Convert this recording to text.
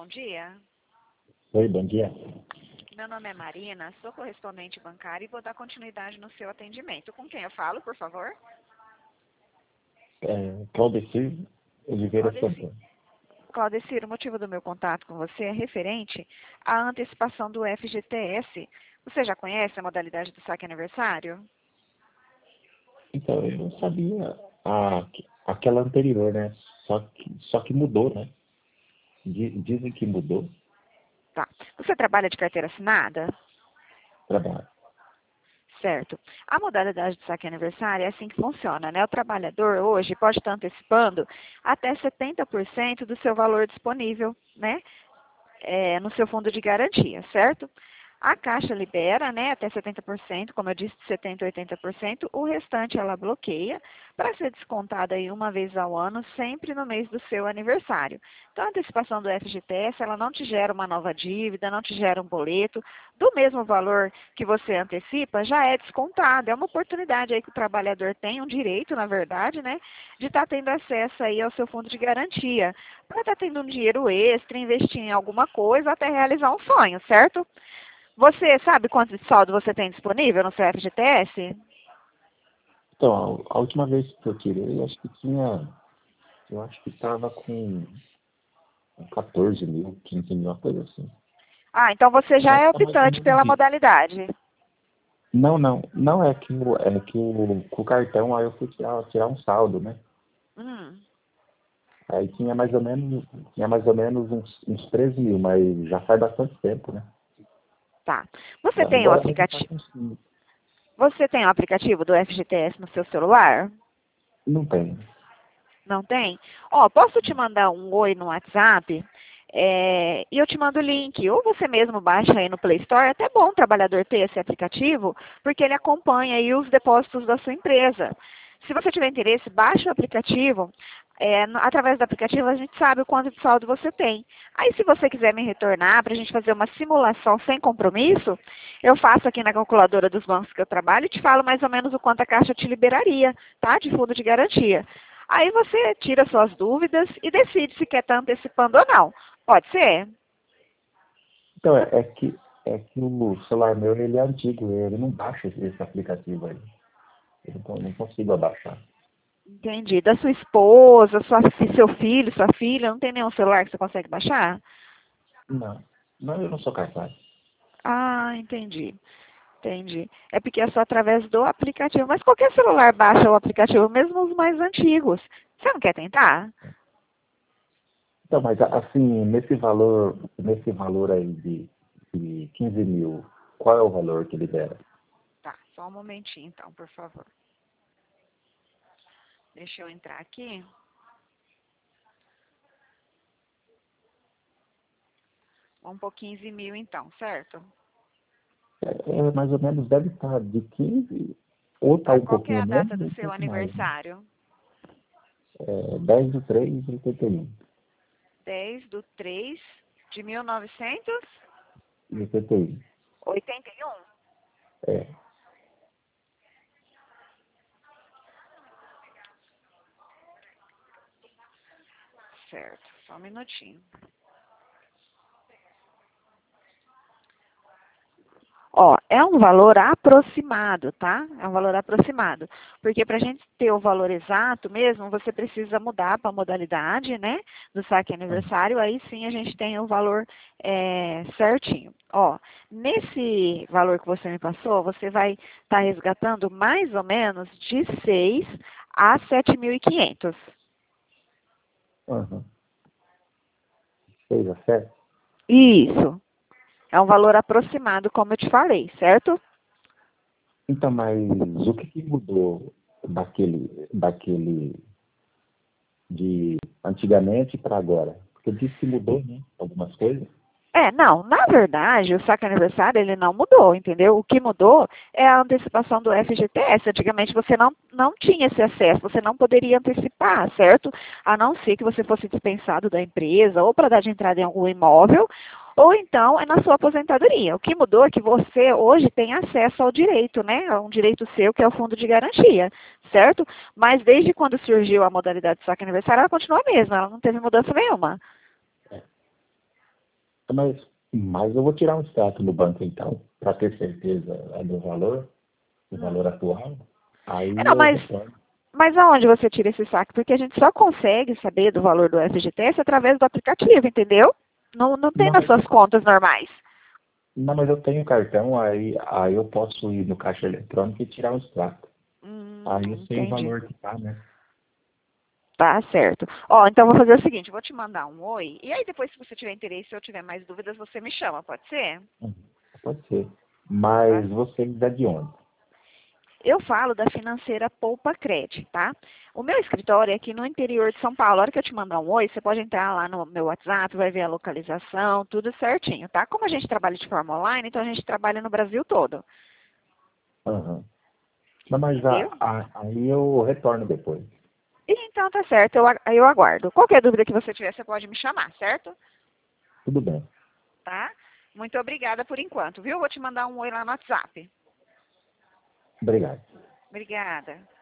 bom dia. Oi, bom dia. Meu nome é Marina, sou correspondente bancária e vou dar continuidade no seu atendimento. Com quem eu falo, por favor? Claudecir Oliveira Claudecir. Santana. Claudecir, o motivo do meu contato com você é referente à antecipação do FGTS. Você já conhece a modalidade do saque aniversário? Então, eu não sabia aquela anterior, né? Só que mudou, né? Dizem que mudou Tá. Você trabalha de carteira assinada? o trabalho. Certo. A modalidade do saque aniversário é assim que funciona, né? O trabalhador hoje pode estar antecipando até 70% do seu valor disponível, né? No seu fundo de garantia, certo? A Caixa libera, né, até 70%, como eu disse, de 70% a 80%, o restante ela bloqueia para ser descontada aí uma vez ao ano, sempre no mês do seu aniversário. Então, a antecipação do FGTS, ela não te gera uma nova dívida, não te gera um boleto, do mesmo valor que você antecipa, já é descontado. É uma oportunidade aí que o trabalhador tem, um direito, na verdade, né, de estar tendo acesso aí ao seu fundo de garantia, para estar tendo um dinheiro extra, investir em alguma coisa, até realizar um sonho, certo? Você sabe quanto de saldo você tem disponível no seu FGTS? Então, a última vez que eu tirei, eu acho que estava com 14 mil, 15 mil, uma coisa assim. Ah, então você já Deve é estar mais ou optante menos pela isso. modalidade. Não com o cartão aí eu fui tirar um saldo, né? Hum, Aí tinha mais ou menos uns 13 mil, mas já faz bastante tempo, né? tá. Você tem o Agora mesmo tá aplicativo? com 5. Você tem o aplicativo do FGTS no seu celular? Não tem. Não tem? Ó, posso te mandar um oi no WhatsApp? E eu te mando o link. Ou você mesmo baixa aí no Play Store. É até bom o trabalhador ter esse aplicativo, porque ele acompanha aí os depósitos da sua empresa. Se você tiver interesse, baixe o aplicativo. Através do aplicativo a gente sabe o quanto de saldo você tem. Aí se você quiser me retornar para a gente fazer uma simulação sem compromisso, eu faço aqui na calculadora dos bancos que eu trabalho e te falo mais ou menos o quanto a Caixa te liberaria, tá? De fundo de garantia. Aí você tira suas dúvidas e decide se quer estar antecipando ou não. Pode ser? Então, é que o celular meu, ele é antigo, ele não baixa esse aplicativo aí. Eu não consigo abaixar. Entendi. Da sua esposa, seu filho, sua filha, não tem nenhum celular que você consegue baixar? Não, não, eu não sou capaz. Ah, entendi. Entendi. É porque é só através do aplicativo. Mas qualquer celular baixa o aplicativo, mesmo os mais antigos. Você não quer tentar? Então, mas assim, nesse valor aí de 15 mil, qual é o valor que libera? Tá, só um momentinho então, por favor. Deixa eu entrar aqui. Vamos por 15 mil então, certo? Mais ou menos deve estar de 15, ou está Tá, um qual que é pouquinho a data menos, do ou um seu pouco mais, né? aniversário? 10 de 3 de 81. 10/3 de 1981. 81. É. Certo, só um minutinho. Ó, é um valor aproximado, tá? É um valor aproximado. Porque para a gente ter o valor exato mesmo, você precisa mudar para a modalidade, né? Do saque aniversário, aí sim a gente tem o valor certinho. Ó, nesse valor que você me passou, você vai estar resgatando mais ou menos de 6 a 7.500. Uhum. 6 a 7? Isso. É um valor aproximado, como eu te falei, certo? Então, mas o que mudou daquele de antigamente para agora? Porque disse que mudou, né? Algumas coisas. Não, na verdade, o saque aniversário ele não mudou, entendeu? O que mudou é a antecipação do FGTS. Antigamente você não tinha esse acesso, você não poderia antecipar, certo? A não ser que você fosse dispensado da empresa ou para dar de entrada em algum imóvel, ou então é na sua aposentadoria. O que mudou é que você hoje tem acesso ao direito, né? A um direito seu que é o fundo de garantia, certo? Mas desde quando surgiu a modalidade de saque aniversário, ela continua a mesma, ela não teve mudança nenhuma. Mas eu vou tirar um extrato no banco então, para ter certeza do valor atual. Aí Não, eu retorno. mas aonde você tira esse saque? Porque a gente só consegue saber do valor do FGTS através do aplicativo, entendeu? Não tem Não, nas suas contas normais. não, mas eu tenho cartão, aí eu posso ir no caixa eletrônico e tirar um extrato. Aí eu sei o Entendi. valor que tá, né? Tá certo. Ó, então vou fazer o seguinte, eu vou te mandar um oi, e aí depois se você tiver interesse, se eu tiver mais dúvidas, você me chama, pode ser? Uhum. Pode ser. Tá. Mas você me dá de onde? Eu falo da financeira Poupa Cred, tá? O meu escritório é aqui no interior de São Paulo. A hora que eu te mandar um oi, você pode entrar lá no meu WhatsApp, vai ver a localização, tudo certinho, tá? Como a gente trabalha de forma online, então a gente trabalha no Brasil todo, Aham. Não, mas entendeu? aí eu retorno depois. Então tá certo, eu aguardo. Qualquer dúvida que você tiver, você pode me chamar, certo? Tudo bem. Tá? Muito obrigada por enquanto, viu? Vou te mandar um oi lá no WhatsApp. Obrigado. Obrigada.